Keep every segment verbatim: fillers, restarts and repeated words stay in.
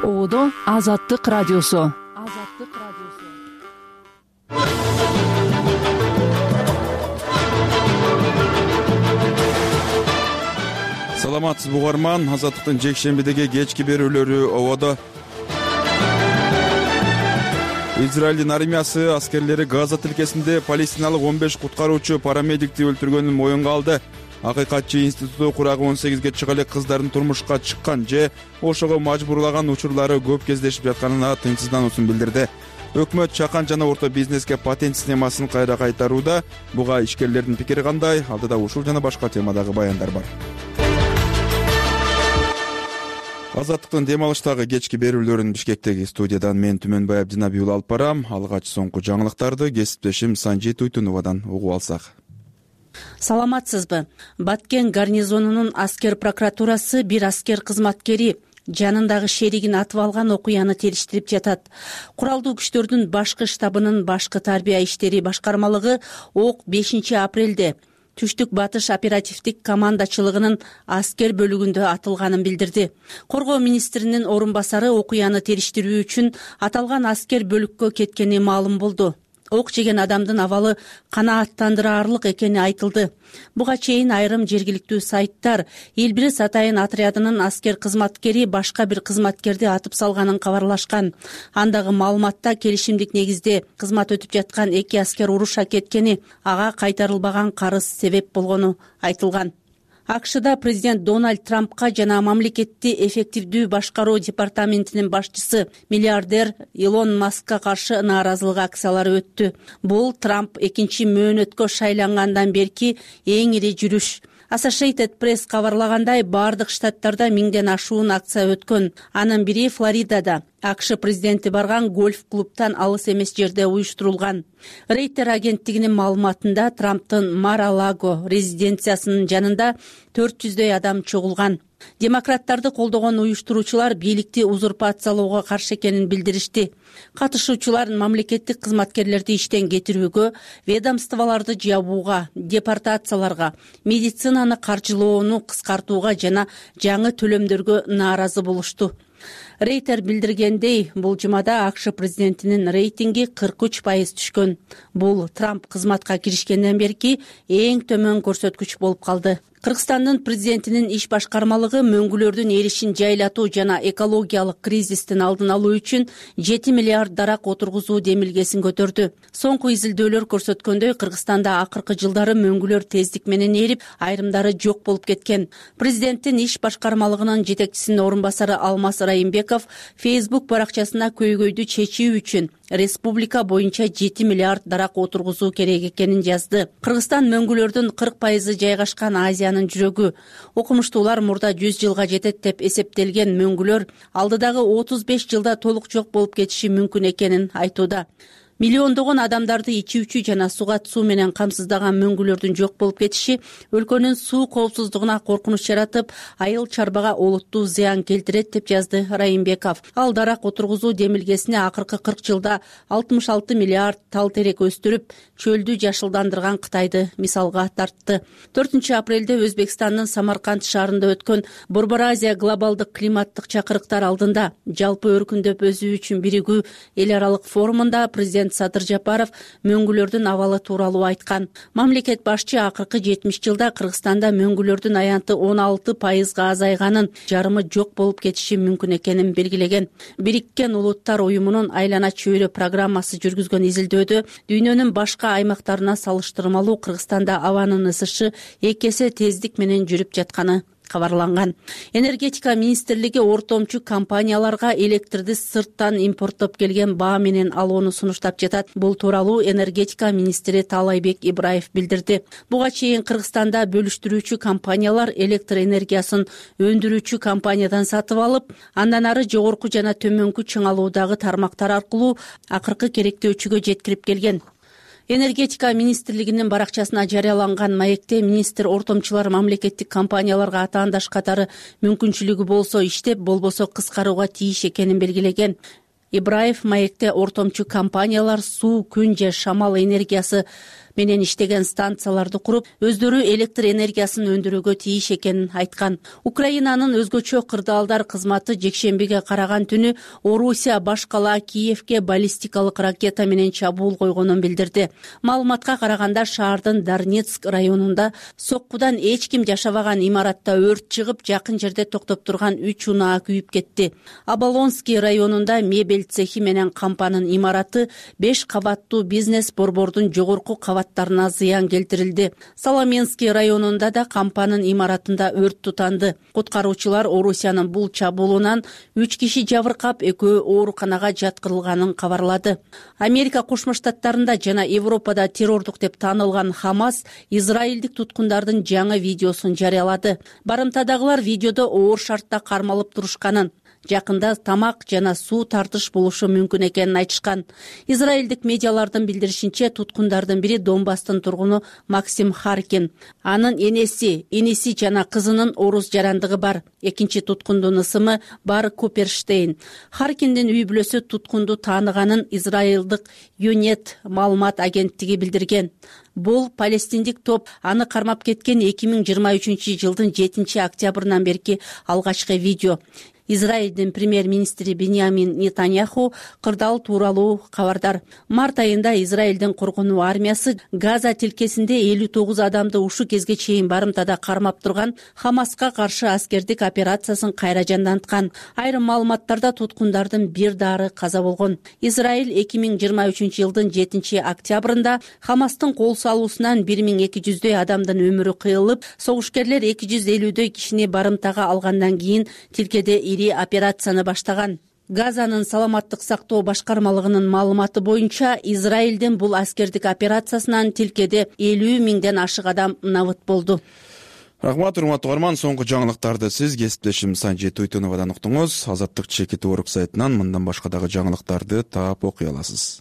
Оодо Азаттык радиосу. Азаттык радиосу. Саламатсызбы угарман, Азаттыктын жекшембидеги кечки берүүлөрү ободо. Израилдин армиясы аскерлери Газа тилкесинде палестиналык он беш куткаруучу парамедикти өлтүргөнүн моюнга алды. Акыйкатчы институту курагы он сегизге чыга элек кыздардын турмушка чыккан же ошого мажбурлаган учурлары көп кездешип жатканына тынчсыздануусун билдирди. Өкмөт чакан жана орто бизнеске патент системасын кайра кайтарууда. Буга ишкерлердин пикири кандай? Алдыда ушул жана башка темадагы баяндар бар. Азаттыктын дем алыштагы кечки берүүлөрүн Бишкектеги студиядан мен Түмөнбай Абдинабий уулу алып барам. Алгач соңку жаңылыктарды кесиптешим Санжит Уйтуновадан угуп алсак. Саламатсызбы? Баткен гарнизонунун аскер прокуратурасы бир аскер кызматкери жанындагы шеригин атып алган окуяны териштирип жатат. Куралдуу күчтөрдүн башкы штабынын башкы тарбия иштери башкармалыгы ок бешинчи апрелде Түштүк батыш оперативдик командачылыгынын аскер бөлүгүндө атылганын билдирди. Коргоо министринин орун басары окуяны териштирүү үчүн аталган аскер бөлүккө кеткени маалым болду. Ок жеген адамдын абалы канааттандыраарлык экени айтылды. Буга чейин айрым жергиликтүү сайттар Элбирис Атайын отрядынын аскер кызматкери башка бир кызматкерди атып салганын кабарлашкан. Андагы маалыматта келишимдик негизде кызмат өтүп жаткан эки аскер уруша кеткени, ага кайтарылбаган карыз себеп болгону айтылган. АКШда президент Дональд Трампка жана мамлекетти эффективдүү башкаруу департаментинин башчысы миллиардер Илон Маскка каршы нааразылык акциялары өттү. Бул Трамп экинчи мөөнөткө шайлангандан берки эң ири жүрүш. Associated Press кабарлагандай, бардык штаттарда миңден ашуун акция өткөн. Анын бири Флоридада, АКШ президенти барган гольф-клубтан алыс эмес жерде уюштурулган. Рейтер агенттигинин маалыматында Трамптын Мар-а-Лаго резиденциясынын жанында төрт жүздөй адам чогулган. Демократтарды колдогон уюштуруучулар бийликти узурпациялоого каршы экенин билдиришти. Катышуучулар мамлекеттик кызматкерлерди иштен кетирүүгө, ведомстволорду жабууга, депортацияларга, медицинаны каржылоону кыскартууга жана жаңы төлөмдөргө нааразы болушту. Рейтер билдиргендей, бул жумада АКШ президентинин рейтинги кырк үч пайыз түшкөн. Бул Трамп кызматка киришкенден берки эң төмөн көрсөткүч болуп калды. Кыргызстандын президентинин иш башкармалыгы мөңгүлөрдүн эришин жайлатуу жана экологиялык кризистин алдын алуу үчүн жети миллиард дарак отургузуу демилгесин көтөрдү. Соңку изилдөөлөр көрсөткөндөй, Кыргызстанда акыркы жылдары мөңгүлөр тездик менен эрип, айрымдары жок болуп кеткен. Президенттин иш башкармалыгынын жетекчисинин орун басары Алмаз Райымбеков Facebook баракчасына көйгөйдү чечүү үчүн республика боюнча жети миллиард дарак отургузуу керек экенин жазды. Кыргызстан мөңгүлөрдүн кырк пайызы жайгашкан Азиянын жүрөгү. Окумуштуулар мурда жүз жылга жетет деп эсептелген мөңгүлөр алдыдагы отуз беш жылда толук жок болуп кетиши мүмкүн экенин айтууда. Миллиондогон адамдарды ичүүчү жана сугат суу менен камсыздаган мөңгүлөрдүн жок болуп кетиши өлкөнүн суу коопсуздугуна коркунуч жаратып, айыл чарбага олуттуу зыян келтирет деп жазды Райымбеков. Ал дарак отургузуу демилгесине акыркы кырк жылда алтымыш алты миллиард тал терек өстүрүп, чөлдү жашылдандырган Кытайды мисалга тартты. төртүнчү апрелде Өзбекстандын Самарканд шаарында өткөн Борбор Азия глобалдык климаттык чакырыктар алдында жалпы өркүндөп өсүү үчүн биригүү эл аралык форумунда президент Садыр Жапаров мөңгүлөрдүн абалы тууралуу айткан. Мамлекет башчы акыркы жетимиш жылда Кыргызстанда мөңгүлөрдүн аянты он алты пайызга азайганын, жарымы жок болуп кетиши мүмкүн экенин белгилеген. Бириккен Улуттар уюмунун айлана чөйрө программасы жүргүзгөн изилдөөдө дүйнөнүн башка аймактарына салыштырмалуу Кыргызстанда абанын ысышы эки эсе тездик менен жүрүп жатканы кабарланган. Энергетика министрлиги ортомчу компанияларга электрди сырттан импорттоп келген баа менен алууну сунуштап жатат. Бул тууралуу энергетика министри Таалайбек Ибраев билдирди. Буга чейин Кыргызстанда бөлүштүрүүчү компаниялар электр энергиясын өндүрүүчү компаниядан сатып алып, андан ары жогорку жана төмөнкү чыңалуудагы тармактар аркылуу акыркы керектөөчүгө жеткирип келген. Энергетика министрлигинин баракчасына жарыяланган маекте министр ортомчулар мамлекеттик компанияларга атаандаш катары мүмкүнчүлүгү болсо иштеп, болбосо кыскарууга тийиш экенин белгилеген. Ибраев маекте ортомчу компаниялар суу, күн же шамал энергиясы менен иштеген станцияларды куруп, өздөрү электр энергиясын өндүрүүгө тийиш экенин айткан. Украинанын өзгөчө кырдаалдар кызматы жекшембиге караган түнү Орусия баш кала Киевге баллистикалык ракета менен чабуул койгонун билдирди. Маалыматка караганда шаардын Дарнецк районунда соккудан эч ким жашабаган имаратта өрт чыгып, жакын жерде токтоп турган үч унаа күйүп кетти. Оболонский районунда мебель цехи менен кампанын имараты беш кабаттуу бизнес борбордун жогорку кабаттарына зыян келтирилди. Соломенский районунда да кампанын имаратында өрт тутанды. Куткаруучулар Орусиянын бул чабуулунан үч киши жабыркап, экөө ооруканага жаткырылганын кабарлады. Америка Кошмо Штаттарында жана Европада террордук деп таанылган Хамас израилдик туткундардын жаңы видеосун жарыялады. Барымтадагылар видеодо оор шартта кармалып турушканын, жакында тамак жана суу тартыш болушу мүмкүн экенин айтышкан. Израилдик медиалардын билдиришинче, туткундардын бири Донбасстын тургуну Максим Харкин. Анын энеси, иниси жана кызынын орус жарандыгы бар. Экинчи туткундун ысымы Бар Куперштейн. Харкиндин үй бүлөсү туткунду тааныганын израилдык Юнет маалымат агенттиги билдирген. Бул палестиндик топ аны кармап кеткен эки миң жыйырма үчүнчү жылдын жетинчи октябрынан берки алгачкы видео. Израилдин премьер-министри Биньямин Нетаньяху кырдаал тууралуу кабардар. Март айында Израилдин коргонуу армиясы Газа тилкесинде элүү тогуз адамды ушу кезге чейин барымтада кармап турган Хамаска каршы аскердик операциясын кайра жанданткан. Айрым маалыматтарда туткундардын бир дары каза болгон. Израиль эки миң жыйырма үчүнчү жылдын жетинчи октябрында Хамастын кол салуусунан бир миң эки жүздөй адамдын өмүрү кыйылып, согушкерлер эки жүз элүүдөй кишини барымтага алгандан кийин тилкеде ири операцияны баштаган. Газанын саламаттык сактоо башкармалыгынын маалыматы боюнча, Израилдин бул аскердик операциясынан тилкеде элүү миңден ашык адам набыт болду. Рахмат, урматтуу угарман, соңку жаңылыктарды сиз кесиптешим Санжи Туйтуновадан уктуңуз. Азаттык чекит орг сайтынан мындан башка дагы жаңылыктарды таап окуй аласыз.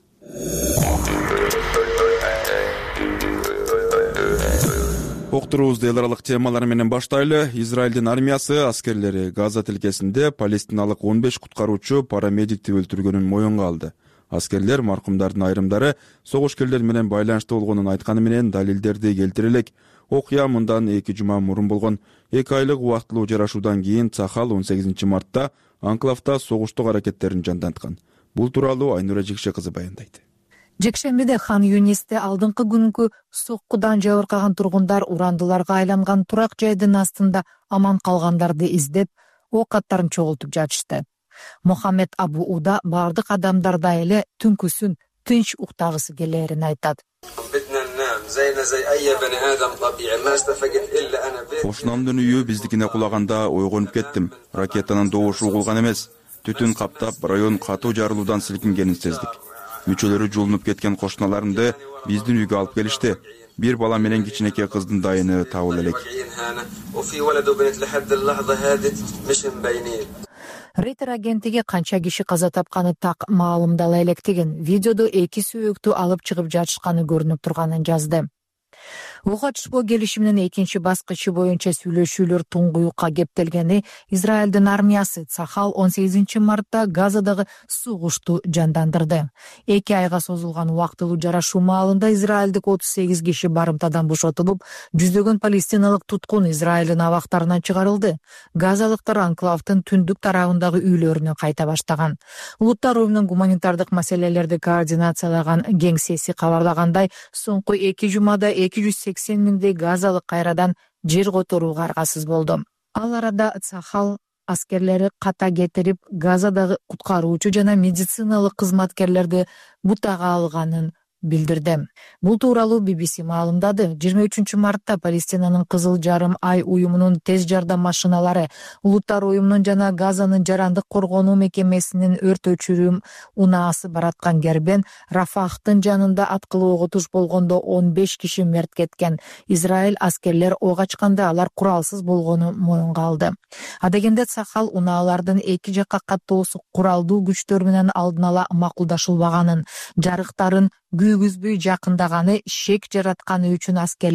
Октуруубузду эл аралык темалар менен баштайлы. Израилдин армиясы аскерлери Газа тилкесинде палестиналык он беш куткаруучу парамедикти өлтүргөнүн моюнга алды. Аскерлер маркумдардын айрымдары согушкерлер менен байланышты болгонун айтканы менен далилдерди келтире элек. Окуя мындан эки жума мурун болгон. эки айлык убактылуу жарашуудан кийин Цахал он сегизинчи мартта анклавда согуштук аракеттерин жанданткан. Бул тууралуу Айнура Жекше кызы баяндайт. Жекшембиде Хан Юнисте алдыңкы күнгү соккудан жабыркаган тургундар урандыларга айланган турак жайдын астында аман калгандарды издеп, ок аттарын чогултуп жатышты. Мохаммед Абу Уда бардык адамдарда эле түнкүсүн тынч уктагысы келерин айтат. Кошунамдын үйү биздикине кулаганда ойгонуп кеттим. Ракетанын добушу угулган эмес. Түтүн каптап, район катуу жарылуудан силкингенин сездик. Мүчөлөрү жулунуп кеткен кошуналарымды биздин үйгө алып келишти. Бир бала менен кичинекей кыздын дайыны табылды элек. Рейтер агенттиги канча киши каза тапканы так маалымдала электигин, видеодо эки сүйөктү алып чыгып жатышканы көрүнүп турганын жазды. Ок атышпоо келишиминин экинчи баскычы боюнча сүйлөшүүлөр туңгуюкка кептелгени Израилдин армиясы Цахал он сегизинчи мартта Газадагы согушту жандандырды. эки айга созулган убактылуу жарашуу маалында израилдик отуз сегиз киши барымтадан бошотулуп, жүздөгөн палестиналык туткун Израилдин абактарынан чыгарылды. Газалыктар анклавдын түндүк тарабындагы үйлөрүнө кайта баштаган. Улуттар уюмунун гуманитардык маселелерди координациялаган кеңсеси кабарлагандай, соңку эки жумада эки жүз сексен миңдей газалык кайрадан жер которууга аргасыз болду. Ал арада Цахал аскерлери ката кетирип, Газадагы куткаруучу жана медициналык кызматкерлерди бутага алганын билдирди. Бул тууралуу би би си маалымдады. жыйырма үчүнчү мартта Палестинанын Кызыл жарым ай уюмунун тез жардам машиналары, Улуттар уюмунун жана Газанын жарандык коргонуу мекемесинин өрт өчүрүү унаасы бараткан кербен Рафахтын жанында аткылуу оготуш болгондо он беш киши мерт кеткен. Израиль аскерлер ок ачканда алар куралсыз болгону моюнга алды. Адегенде Цахал унаалардын эки жакка каттоосу куралдуу күчтөр менен алдын ала макулдашылбаганын, жарыктарын күйгүзбөй жакындаганы шек жаратканы үчүн аскерлери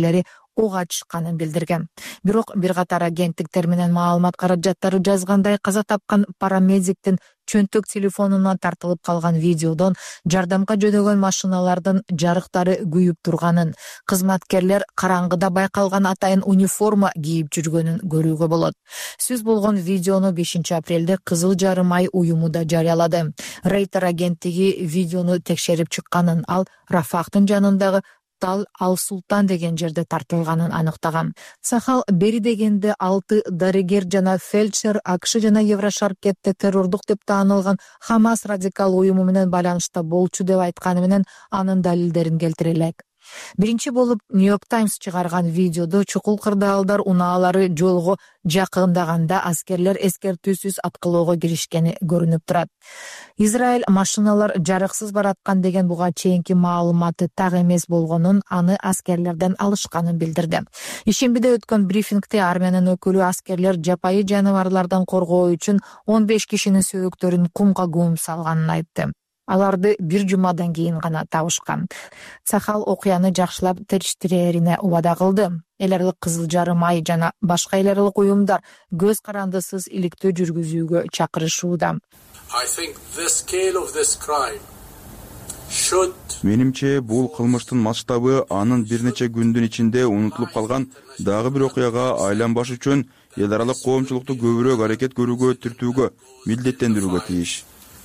ок ачышканын билдирген. Бирок бир катар агенттиктер менен маалымат каражаттары жазгандай, каза тапкан парамедиктин чөнтөк телефонунан тартылып калган видеодон жардамга жөнөгөн машиналардын жарыктары күйүп турганын, кызматкерлер караңгыда байкалган атайын униформа кийип жүргөнүн көрүүгө болот. Сөз болгон видеону бешинчи апрелде Кызыл Жарым ай уюму да жарыялады. Рейтер агенттиги видеону текшерип чыкканын, ал Рафахтын жанындагы Тал Ал-Султан деген жерде тартылганын аныктаган. Сахал бери дегенде алты дарыгер жана фельдшер АКШ жана Еврошаркетте террордук деп таанылган Хамас радикал уюму менен байланышта болчу деп айтканы менен анын далилдерин келтире элек. Биринчи болуп Нью-Йорк Таймс чыгарган видеодо чукул кырдаалдар унаалары жолго жакындаганда аскерлер эскертүүсүз аткылоого киришкени көрүнүп турат. Израиль машиналар жарыксыз бараткан деген буга чейинки маалыматы так эмес болгонун, аны аскерлерден алышканын билдирди. Ишембиде өткөн брифингде армиянын өкүлү аскерлер жапайы жаныбарлардан коргоо үчүн он беш кишинин сөбөктөрүн кумга көмүп салганын айтты. Аларды бир жумадан кийин гана табышкан. Сахал окуяны жакшылап териштирерине убада кылды. Эл аралык Кызыл Жарым ай жана башка эл аралык уюмдар көз карандысыз иликтөө жүргүзүүгө чакырышууда. Менимче, бул кылмыштын масштабы анын бир нече күндүн ичинде унутулуп калган дагы бир окуяга айланбаш үчүн эл аралык коомчулукту көбүрөөк аракет көрүүгө, түртүүгө, милдеттендирүүгө тийиш.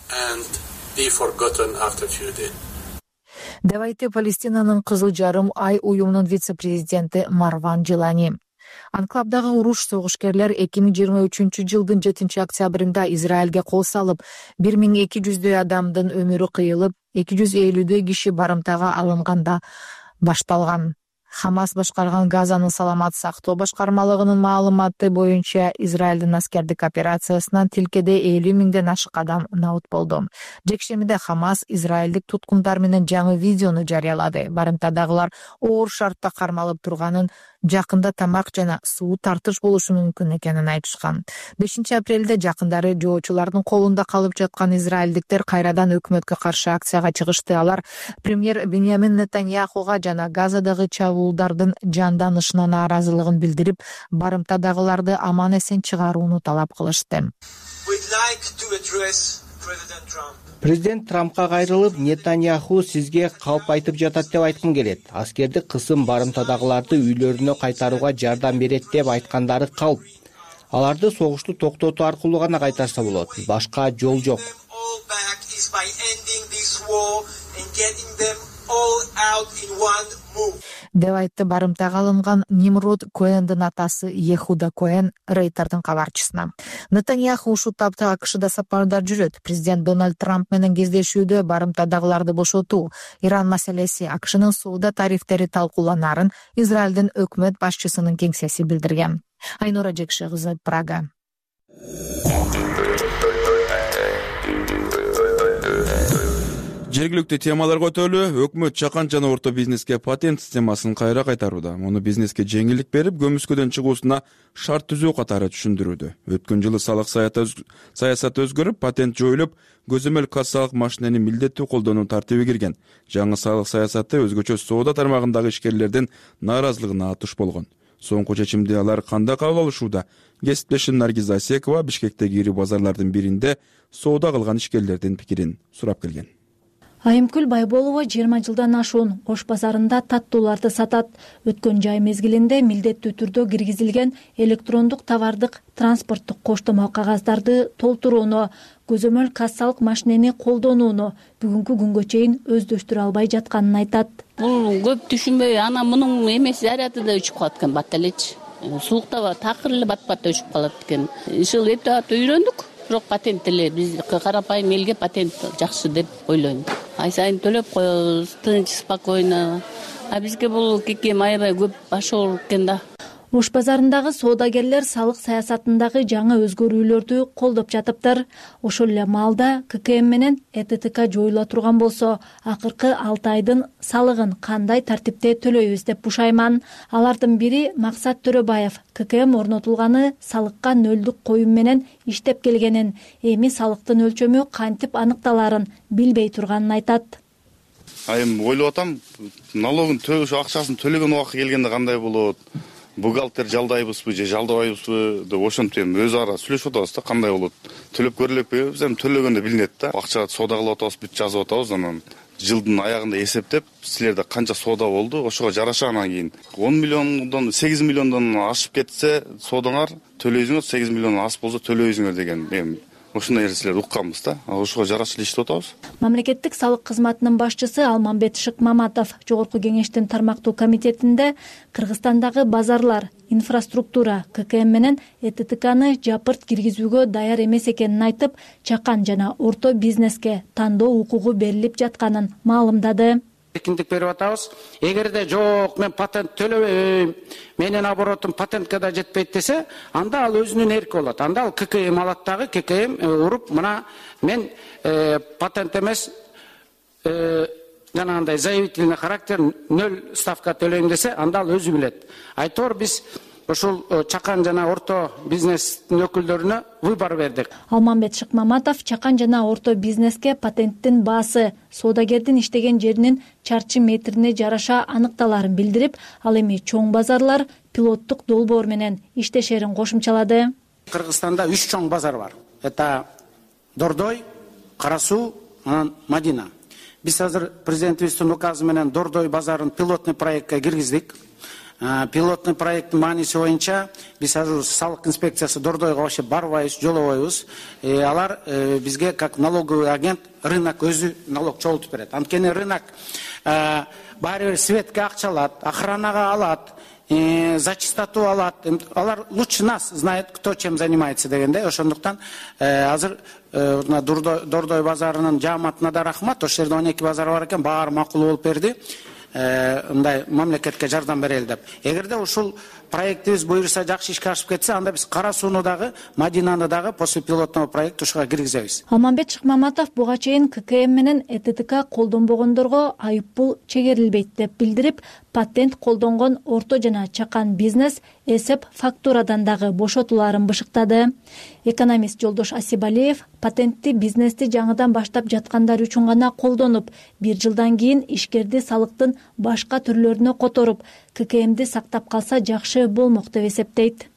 Деп айтты Палестинанын Кызыл Жарым ай уюмунун вице-президенти Марван Джилани. Анклавдагы уруш согушкерлер эки миң жыйырма үчүнчү жылдын жетинчи октябрында Израилге кол салып, бир миң эки жүздөй адамдын өмүрү кыйылып, эки жүз элүүдөй киши барымтага алынганда башталган. Хамас башкарган Газанын саламат сактоо башкармалыгынын маалыматы боюнча Израилдин аскердик операциясынан тилкеде элүү миңден ашык адам набыт болду. Жекшемиде Хамас израилдик туткундар менен жаңы видеону жарыялады. Барымтадагылар оор шартта кармалып турганын, жакында тамак жана суу тартыш болушу мүмкүн экенин айтышкан. бешинчи апрелде жакындары жоочулардын колунда калып жаткан израилдиктер кайрадан өкмөткө каршы акцияга чыгышты. Алар премьер Беньямин Нетаньяхуга жана Газадагы чабуулдардын жанданышына нааразылыгын билдирип, барымтадагыларды аман эсен чыгарууну талап кылышты. Президент Трампка кайрылып, Нетаньяху сизге калп айтып жатат деп айткым келет. Аскердик кысым барымтадагыларды үйлөрүнө кайтарууга жардам берет деп айткандары калп. Аларды согушту токтотуу аркылуу гана кайтарса болот. Башка жол жок. Деп айтты барымтага алынган Нимрод Коэндин атасы Ехуда Коэн Рейтердин кабарчысына. Нетаньяху ушул тапта АКШда сапарда жүрөт. Президент Дональд Трамп менен кездешүүдө барымтадагыларды бошотуу, Иран маселеси, АКШнын сууда тарифтери талкууланарын Израилдин өкмөт башчысынын кеңсеси билдирген. Айнура Жекше кызы, Прага. Жергиликтүү темалар көтөрүлүп, өкмөт чакан жана орто бизнеске патент системасын кайра кайтарууда. Муну бизнеске жеңилдик берип, көмүскөдөн чыгуусуна шарт түзүү катары түшүндүрүүдө. Өткөн жылы салык саясаты өзгөрүп, патент жоюлуп, көзөмөл кассалык машинени милдеттүү колдонуу тартиби кирген. Жаңы салык саясаты өзгөчө соода тармагындагы ишкерлердин нааразылыгына туш болгон. Соңку чечимди алар кандай кабыл алышууда? Кесиптешим Наргиз Асекова Бишкектеги ири базарлардын биринде соода кылган ишкерлердин пикирин сурап келген. Айымкүл Байболова жыйырма жылдан ашуун Ош базарында таттууларды сатат. Өткөн жай мезгилинде милдеттүү түрдө киргизилген электрондук товардык транспорттук коштомо кагаздарды толтурууну, көзөмөл кассалык машинени колдонууну бүгүнкү күнгө чейин өздөштүрө албай жатканын айтат. Бул көп түшүнбөй, ана мунун эмес заряды да өчүп калат экен, бат элечи. Сулукта такыр эле бат-бат өчүп калат экен. Ушул эптеп үйрөндүк. Бирок патент эле биз карапайым элге патент жакшы деп ойлойм. Ай сайын төлөп коебуз, тынч, спокойно. А бизге бул кекем аябай көп башоо экен да. Ош базарындагы соодагерлер салык саясатындагы жаңы өзгөрүүлөрдү колдоп жатыптыр. Ошол эле маалда К К М менен Э Т Т К жоюла турган болсо, акыркы алты айдын салыгын кандай тартипте төлөйбүз деп бушайман. Алардын бири Максат Төрөбаев К К М орнотулганы салыкка нөлдүк коюм менен иштеп келгенин, эми салыктын өлчөмү кантип аныкталарын билбей турганын айтат. А эми ойлоп атам, налогун төлөш акчасын төлөгөн убакыт келгенде кандай болот? Бухгалтер жалдайбызбы же жалдабайбызбы деп ошентип эми өз ара сүйлөшүп атабыз да, кандай болот? Төлөп көрөлөкпү? Биз эми төлөгөндө билинет да. Акча соода кылып атабыз, бүт жазып атабыз, анан жылдын аягында эсептеп, силерде канча соода болду, ошого жараша анан кийин он миллиондон сегиз миллиондон ашып кетсе соодаңар төлөйсүңөр, сегиз миллиондон асып болсо төлөйсүңөр деген эми ошондой нерселерди укканбыз да. Ошого жараша иштеп атабыз. Мамлекеттик салык кызматынын башчысы Алмамбет Шыкмаматов Жогорку кеңештин тармактуу комитетинде Кыргызстандагы базарлар, инфраструктура, ККМ менен Э Т Т Кны жапырт киргизүүгө даяр эмес экенин айтып, чакан жана орто бизнеске тандоо укугу берилип жатканын маалымдады. Эркиндик берип атабыз. Эгерде жок, мен патент төлөбөйм, менин оборотум патентке да жетпейт десе, анда ал өзүнүн эрки болот. Анда ал К К М алат дагы, К К М уруп, мына мен патент эмес, жанагындай заявительный характер ноль ставка төлөйм десе, анда ал өзү билет. Айтор биз ошол чакан жана орто бизнестин өкүлдөрүнө выбор бердик. Алмамбет Шыкмаматов чакан жана орто бизнеске патенттин баасы, соодагердин иштеген жеринин чарчы метрине жараша аныкталарын билдирип, ал эми чоң базарлар пилоттук долбоор менен иштешерин кошумчалады. Кыргызстанда үч чоң базар бар. Это Дордой, Кара Суу, анан Мадина. Биз азыр президентибиздин указы менен Дордой базарын пилотный проектке киргиздик. Пилотный проекттин мааниси боюнча биз азыр салык инспекциясы Дордойго вообще барбайбыз, жолобойбуз. Алар бизге как налоговый агент рынок өзү налог чогултуп берет. Анткени рынок баары бир светке акча алат, охранага алат, за чистоту алат. Алар лучше нас знает, кто чем занимается дегенде. Ошондуктан азыр Дордой базарынын жааматына да рахмат. Ошол жерде он эки базар бар экен, баары макул болуп берди. Мындай мамлекетке жардам берели деп. Эгерде ушул проектибиз буюрса жакшы ишке ашып кетсе, анда биз Кара Сууну дагы, Мадинаны дагы после пилотного проекта ушуга киргизебиз. Алмамбет Шыкмаматов буга чейин К К М менен Э Т Т К колдонбогондорго айып пул чегерилбейт деп билдирип, патент колдонгон орто жана чакан бизнес эсеп фактурадан дагы бошотуларын бышыктады. Экономист Жолдош Асибалиев патентти бизнести жаңыдан баштап жаткандар үчүн гана колдонуп, бир жылдан кийин ишкерди салыктын башка түрлөрүнө которуп, К К Мди сактап калса жакшы болмок деп эсептейт.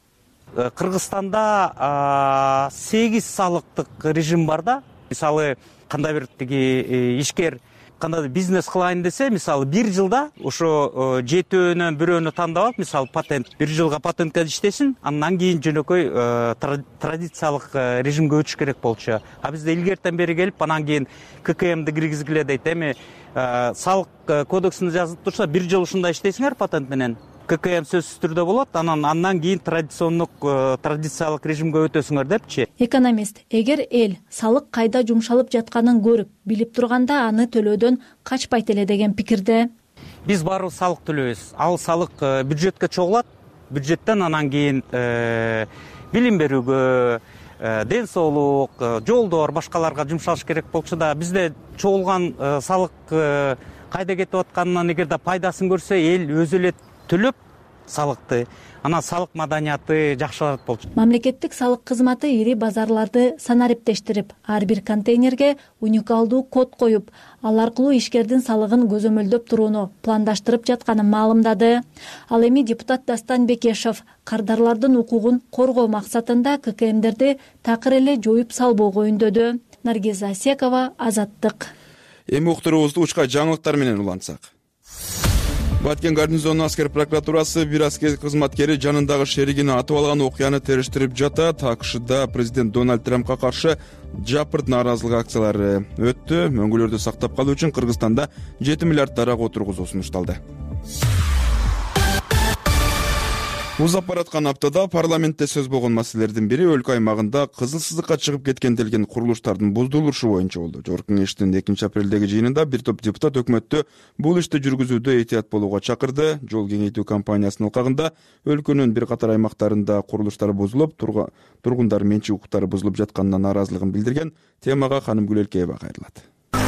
Кыргызстанда сегиз салыктык режим бар да. Мисалы, кандай бир тиги ишкер кандай бизнес кылайын десе, мисалы бир жылда ошо жетөөнөн бирөөнү тандап алып, мисалы патент бир жылга патентке иштесин, андан кийин жөнөкөй традициялык режимге өтүш керек болчу. А бизде илгертен бери келип, анан кийин К К Мди киргизгиле дейт. Эми салык кодексинде жазылып турса, бир жыл ушундай иштейсиңер патент менен. К К М сөзсүз түрдө болот, анан андан кийин традициондук традициялык режимге өтөсүңөр депчи. Экономист, эгер эл салык кайда жумшалып жатканын көрүп, билип турганда аны төлөөдөн качпайт эле деген пикирде. Биз баары салык төлөйбүз. Ал салык бюджетке чогулат, бюджеттен анан кийин билим берүүгө, ден соолук, жолдор, башкаларга жумшалыш керек болчу да, бизде чогулган салык кайда кетип атканынан эгерде пайдасын көрсө, эл өзү эле төлөп салыкты, анан салык маданияты жакшырат болчу. Мамлекеттик салык кызматы ири базарларды санариптештирип, ар бир контейнерге уникалдуу код коюп, ал аркылуу ишкердин салыгын көзөмөлдөп турууну пландаштырып жатканын маалымдады. Ал эми депутат Дастан Бекешев кардарлардын укугун коргоо максатында К К Мдерди такыр эле жоюп салбоого үндөдү. Наргиза Асекова, Азаттык. Эми уктуруубузду учка жаңылыктар менен улантсак. Баткен гарнизонунун аскер прокуратурасы бир аскер кызматкери жанындагы шеригини атып алган окуяны териштирип жатат. АКШда президент Дональд Трампка каршы жапырт нааразылык акциялары өттү. Мөңгүлөрдү сактап калуу үчүн Кыргызстанда жети миллиард дарак отургузуу сунушталды. Узап бараткан аптада парламентте сөз болгон маселелердин бири өлкө аймагында кызыл сызыкка чыгып кеткен делген курулуштардын буздурулушу боюнча болду. Жогорку кеңештин экинчи апрелдеги жыйынында бир топ депутат өкмөттү бул ишти жүргүзүүдө этият болууга чакырды. Жол кеңейтүү кампаниясынын ылкагында өлкөнүн бир катар аймактарында курулуштар бузулуп, тургундар менчик укуктары бузулуп жатканына нааразылыгын билдирген. Темага Ханым Гүлелкеева кайрылат.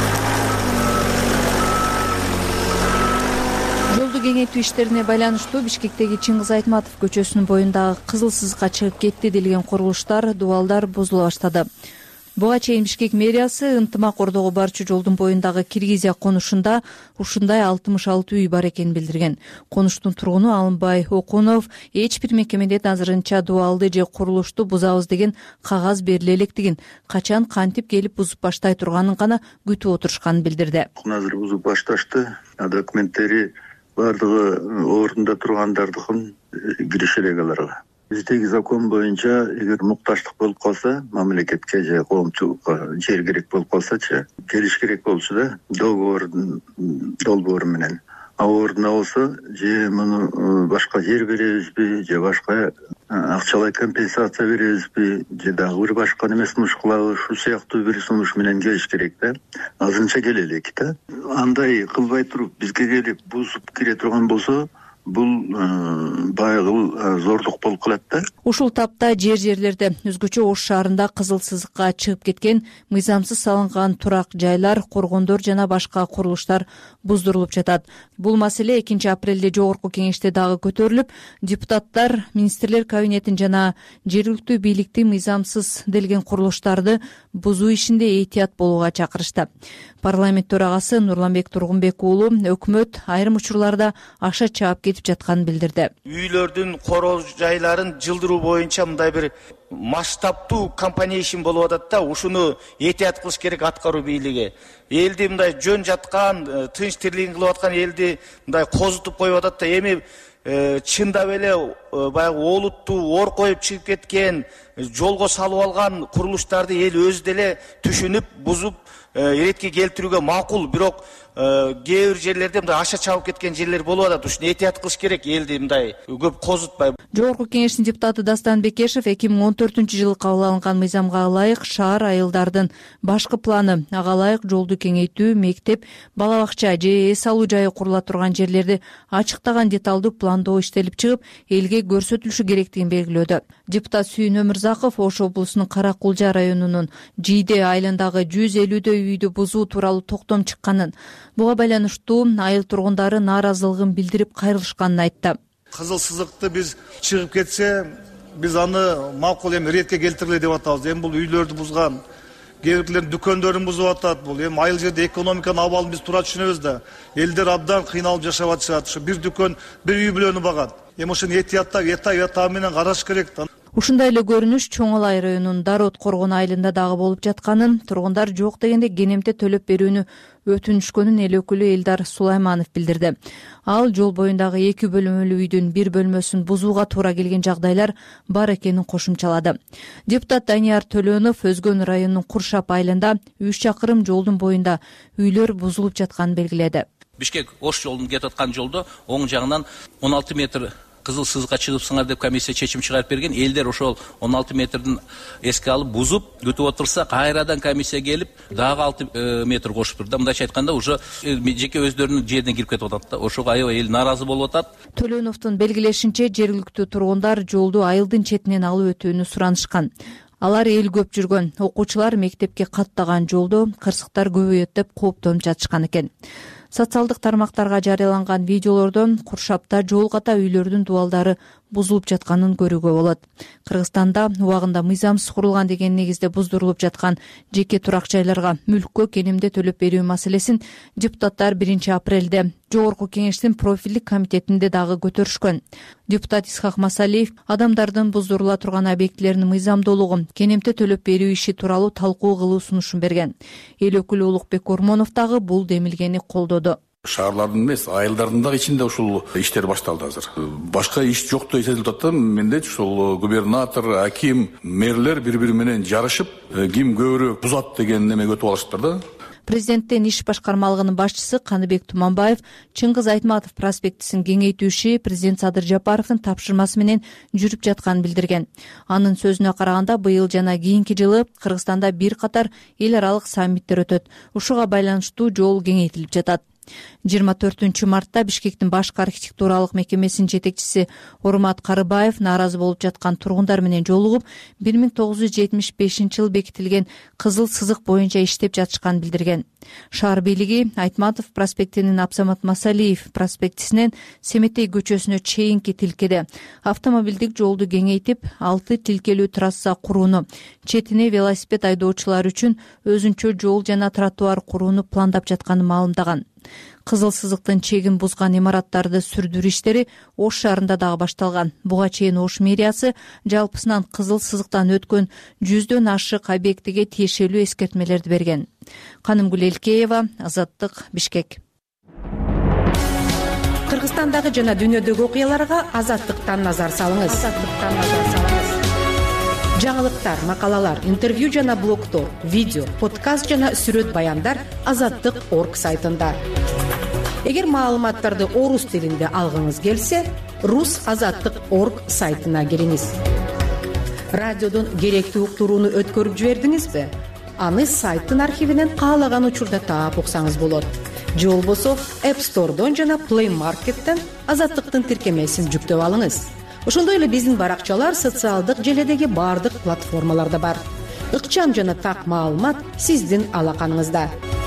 Жолду кеңейтүү иштерине байланыштуу Бишкектеги Чыңгыз Айтматов көчөсүнүн боюндагы кызыл сызыкка чыгып кетти делген курулуштар, дубалдар бузула баштады. Буга чейин Бишкек мэриясы ынтымак ордого барчу жолдун боюндагы Киргизия конушунда ушундай алтымыш алты үй бар экенин билдирген. Конуштун тургуну Алымбай Окунов эч бир мекемеде азырынча дуалды же курулушту бузабыз деген кагаз бериле электигин, качан кантип келип бузуп баштай турганын гана күтүп отурушканын билдирди. Азыр бузуп башташты. Документтери бардыгы ордунда тургандардыкын киришерек аларга. Биздеги закон боюнча эгер мукташтык болуп калса, мамлекетке же коомчулукка жер керек болуп калсачы, келиш керек болчу да договордун долбоору менен. А ордуна болсо же муну башка жер беребизби, же башка акчалай компенсация беребизби, же дагы бир башка неме сунуш кылабыз, ушул сыяктуу бир сунуш менен келиш керек да. Азырынча келе элек да. Андай кылбай туруп бизге келип бузуп кире турган болсо, бул баягы зордук болуп калат да. Ушул тапта жер жерлерде өзгөчө Ош шаарында кызыл сызыкка чыгып кеткен мыйзамсыз салынган турак жайлар, коргондор жана башка курулуштар буздурулуп жатат. Бул маселе экинчи апрелде жогорку кеңеште дагы көтөрүлүп, депутаттар министрлер кабинетин жана жергиликтүү бийликти мыйзамсыз делген курулуштарды бузуу ишинде эhtiyat болууга чакырышты. Парламент төрагасы Нурланбек Тургунбек уулу өкмөт айрым учурларда акча чаап кетип жатканын билдирди. Үйлөрдүн короо жайларын жылдыруу боюнча мындай бир масштабтуу компания ишин болуп атат да, ушуну эhtiyat кылыш керек аткаруу бийлиги. Элди мындай жөн жаткан, тынч тирлигин кылып аткан элди мындай козутуп коюп атат да, эми чындап эле баягы олуттуу ор коюп чыгып кеткен, жолго салып алган курулуштарды эл өзү деле түшүнүп, бузуп эретке келтирүүгө макул, бирок кээ бир жерлерде мындай аша чабып кеткен жерлер болуп атат. Ушуну эhtiyat кылыш керек, элди мындай көп козутпай. Жогорку кеңештин депутаты Дастан Бекешев эки миң он төртүнчү жылы кабыл алынган мыйзамга ылайык шаар айылдардын башкы планы, ага ылайык жолду кеңейтүү, мектеп, бала бакча же эс алуу жайы курула турган жерлерди ачыктаган деталдуу пландоо иштелип чыгып, элге көрсөтүлүшү керектигин белгилөөдө. Депутат Сүйүн Өмүрзаков Ош облусунун Кара Кулжа районунун Жийде айылындагы жүз элүүдөй үйдү бузуу тууралуу токтом чыкканын, буга байланыштуу айыл тургундары нааразылыгын билдирип кайрылышканын айтты. Кызыл сызыкты биз чыгып кетсе, биз аны макул эми ретке келтиреле деп атабыз. Эми бул үйлөрдү бузган, кээ бирлердин дүкөндөрүн бузуп атат. Бул эми айыл жерде экономиканын абалын биз туура түшүнөбүз да. Элдер абдан кыйналып жашап атышат. Ушу бир дүкөн, бир үй бүлөнү багат. Эми ошону эhtiyаттап, эта менен караш керек да. Ушундай эле көрүнүш Чоң Алай районунун Дарот Коргон айылында дагы болуп жатканын, тургундар жок дегенде кенемте төлөп берүүнү өтүнүшкөнүн эл өкүлү Элдар Сулайманов билдирди. Ал жол боюндагы эки бөлмөлүү үйдүн бир бөлмөсүн бузууга туура келген жагдайлар бар экенин кошумчалады. Депутат Данияр Төлөнов Өзгөн районунун Куршап айылында үч чакырым жолдун боюнда үйлөр бузулуп жатканын белгиледи. Бишкек Ош жолунун кетип аткан жолдо оң жагынан он алты метр кызыл сызыкка чыгыпсыңар деп комиссия чечим чыгарып берген. Элдер ошол он алты метрдин эске алып бузуп күтүп отурса, кайрадан комиссия келип дагы алты метр кошуп турду. Мындайча айтканда, уже жеке өздөрүнүн жерине кирип кетип атат да. Ошого аябай эл нааразы болуп атат. Төлөновдун белгилешинче, жергиликтүү тургундар жолду айылдын четинен алып өтүүнү суранышкан. Алар эл көп жүргөн, окуучулар мектепке каттаган жолдо кырсыктар көбөйөт деп кооптонуп жатышкан экен. Социалдык тармактарга жарыяланган видеолордон Куршапта жол ката үйлөрдүн дуалдары бузулуп жатканын көрүүгө болот. Кыргызстанда убагында мыйзамсыз курулган деген негизде буздурулуп жаткан жеке турак жайларга мүлккө кенемде төлөп берүү маселесин депутаттар биринчи апрелде жогорку кеңештин профилдик комитетинде дагы көтөрүшкөн. Депутат Исхак Масалиев адамдардын буздурула турган объектилеринин мыйзамдуулугун, кенемте төлөп берүү иши тууралуу талкуу кылуу сунушун берген. Эл өкүлү Улукбек Ормонов дагы бул демилгени колдоду. Шаарлардын эмес, айылдардын дагы ичинде ушул иштер башталды азыр. Башка иш жоктой эсептелип атат. Мендечи ушул губернатор, аким, мэрлер бири-бири менен жарышып, ким көбүрөөк бузат деген неме өтүп алышыптыр да. Президенттин иш башкармалыгынын башчысы Каныбек Туманбаев Чыңгыз Айтматов проспектисин кеңейтүү иши президент Садыр Жапаровдун тапшырмасы менен жүрүп жатканын билдирген. Анын сөзүнө караганда, быйыл жана кийинки жылы Кыргызстанда бир катар эл аралык саммиттер өтөт. Ушуга байланыштуу жол кеңейтилип жатат. жыйырма төртүнчү мартта Бишкектин башкы архитектуралык мекемесинин жетекчиси Урмат Карыбаев нааразы болуп жаткан тургундар менен жолугуп, бир миң тогуз жүз жетимиш бешинчи жылы бекитилген кызыл сызык боюнча иштеп жатышканын билдирген. Шаар бийлиги Айтматов проспектинин Абсамат Масалиев проспектисинен Семетей көчөсүнө чейинки тилкеде автомобилдик жолду кеңейтип, алты тилкелүү трасса курууну, четине велосипед айдоочулар үчүн өзүнчө жол жана тротуар курууну пландап жатканын маалымдаган. Кызыл сызыктын чегин бузган имараттарды сүрдүрүү иштери Ош шаарында дагы башталган. Буга чейин Ош мэриясы жалпысынан кызыл сызыктан өткөн жүздөн ашык объектиге тиешелүү эскертмелерди берген. Канымгүл Элкеева, Азаттык, Бишкек. Кыргызстандагы жана дүйнөдөгү окуяларга Азаттыктан назар салыңыз. Азаттыктан назар салыңыз. Жаңылыктар, макалалар, интервью жана блогтор, видео, подкаст жана сүрөт баяндар азаттык точка орг сайтында. Эгер маалыматтарды орус тилинде алгыңыз келсе, рус азаттык точка орг сайтына кириңиз. Радиодон керектүү уктурууну өткөрүп жибердиңизби? Аны сайттын архивинен каалаган учурда таап уксаңыз болот. Же болбосо App Store'дон жана Play Market'тен азаттыктын тиркемесин жүктөп алыңыз. Ошондой эле биздин баракчалар социалдык желедеги бардык платформаларда бар. Ыкчам жана так маалымат сиздин алаканыңызда.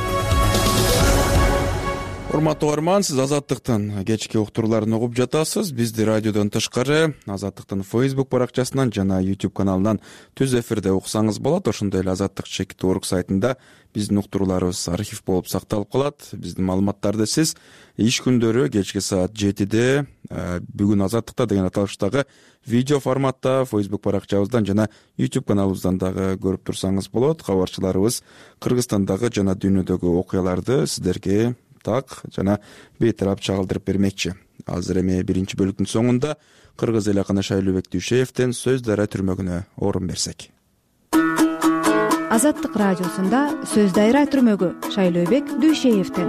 Урматтуу угарман, сиз Азаттыктын кечки уктурууларын угуп жатасыз. Бизди радиодон тышкары Азаттыктын Facebook баракчасынан жана YouTube каналынан түз эфирде уксаңыз болот. Ошондой эле азаттык точка орг сайтында биздин уктурууларыбыз архив болуп сакталып калат. Биздин маалыматтарды сиз иш күндөрү кечки саат жетиде бүгүн Азаттыкта деген аталыштагы видео форматта Facebook баракчабыздан жана YouTube каналыбыздан дагы көрүп турсаңыз болот. Кабарчыларыбыз Кыргызстандагы жана дүйнөдөгү окуяларды сиздерге так жана бейтарап чагылдырып бермекчи. Азыр эми биринчи бөлүктүн соңунда Кыргыз эл акыны Шайлообек Дүйшеевден Сөз дайра түрмөгүнө орун берсек. Азаттык радиосунда Сөз дайра түрмөгү Шайлообек Дүйшеевден.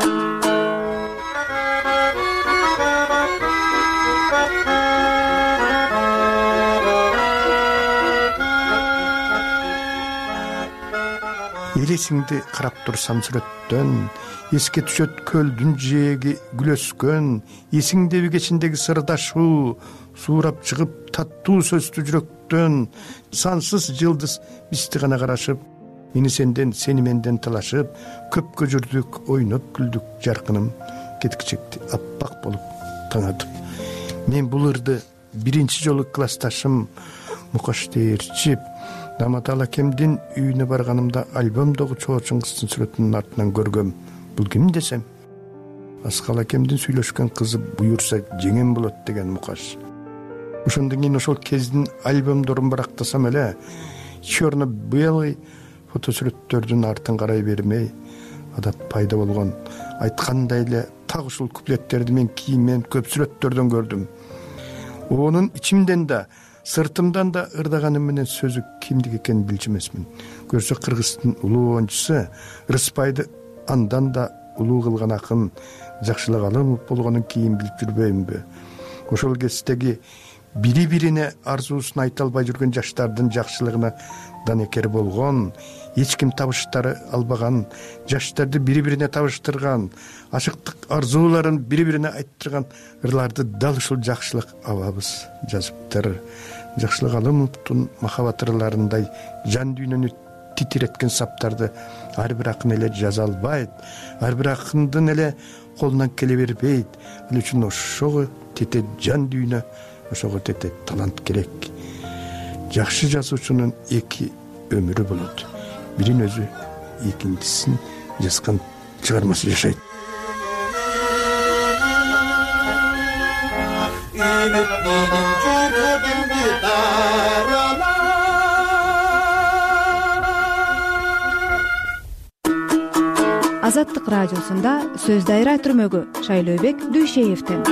Элесиңди карап турсам сүрөттөн, эске түшөт көлдүн жээги күлөскөн, эсиңдеби кечиндеги сырдашуу, суурап чыгып таттуу сөздү жүрөктөн, сансыз жылдыз бизди гана карашып, мени сенден, сени менден талашып, көпкө жүрдүк, ойноп күлдүк, жаркыным кеткичекти аппак болуп таңатып. Мен бул ырды биринчи жолу классташым Мукаш Дээрчип Наматал акемдин үйүнө барганымда альбомдогу чоочун кыздын сүрөтүнүн артынан көргөм. Бул ким десем, Аскал акемдин сүйлөшкөн кызы буюрса жеңем болот деген Мукаш. Ошондон кийин ошол кездин альбомдорун барактасам эле, черно-белый фотосүрөттөрдүн артын карай бермей, адат пайда болгон айткандай эле так ушул куплеттерди мен кийинмен көп сүрөттөрдөн көрдүм. Онун ичимден да сыртымдан да ырдаганым менен сөзү кимдик экенин билчү эмесмин. Көрсө Кыргыздын улуу оюнчусу Рыспайды андан да улуу кылган акын Жакшылык Алымов болгонун кийин билип жүрбөймүнбү? Ошол кездеги бири-бирине арзуусун айта албай жүргөн жаштардын жакшылыгына данекер болгон, эч ким табыштары албаган, жаштарды бири-бирине табыштырган, ашыктык арзууларын бири-бирине айттырган ырларды дал ушул Жакшылык абабыз жазыптыр. Жакшылык Алымовдун махабат ырларындай жан дүйнөнү титиреткен саптарды ар бир акын эле жаза албайт, ар бир акындын эле колунан келе бербейт. Ал үчүн ошого тете жан дүйнө, ошого тете талант керек. Жакшы жазуучунун эки өмүрү болот. Бирин өзү, экинчисин жазган чыгармасы жашайт. Азаттык радиосунда Сөз дайра түрмөгү Шайлообек Дүйшеевден.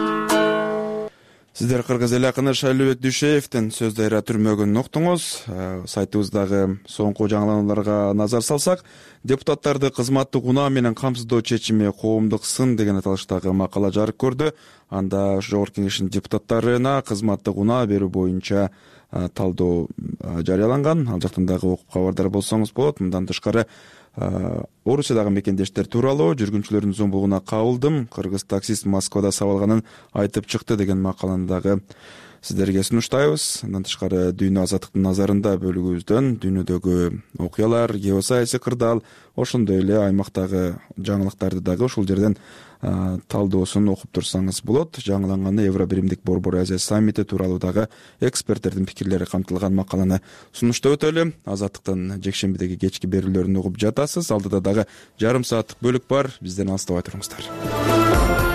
Сиздер Кыргыз эл акыны Шайлообек Дүйшеевден Сөз дайра түрмөгүн уктуңуз. Сайтыбыздагы соңку жаңыланууларга назар салсак, депутаттарды кызматтык унаа менен камсыздоо чечими коомдук сын деген аталыштагы макала жарык көрдү. анда жогорку кеңештин депутаттарына кызматтык унаа берүү боюнча талдоо жарыяланган. Ал жактан дагы окуп кабардар болсоңуз болот. Мындан тышкары Орусиядагы мекендештер тууралуу жүргүнчүлөрдүн зомбулугуна кабылдым, кыргыз таксист Москвада сабалганын айтып чыкты деген макаланы дагы сиздерге сунуштайбыз. Андан тышкары Дүйнө азаттыктын назарында бөлүгүбүздөн дүйнөдөгү окуялар, геосаясий кырдаал, ошондой эле аймактагы жаңылыктарды дагы ушул жерден талдоосун окуп турсаңыз болот. Жаңыланганы Евробиримдик Борбор Азия саммити тууралуу дагы эксперттердин пикирлери камтылган макаланы сунуштап өтөлү. Азаттыктын жекшембидеги кечки берүүлөрүн угуп жатасыз. Алдыда дагы жарым сааттык бөлүк бар. Бизден алыстабай туруңуздар.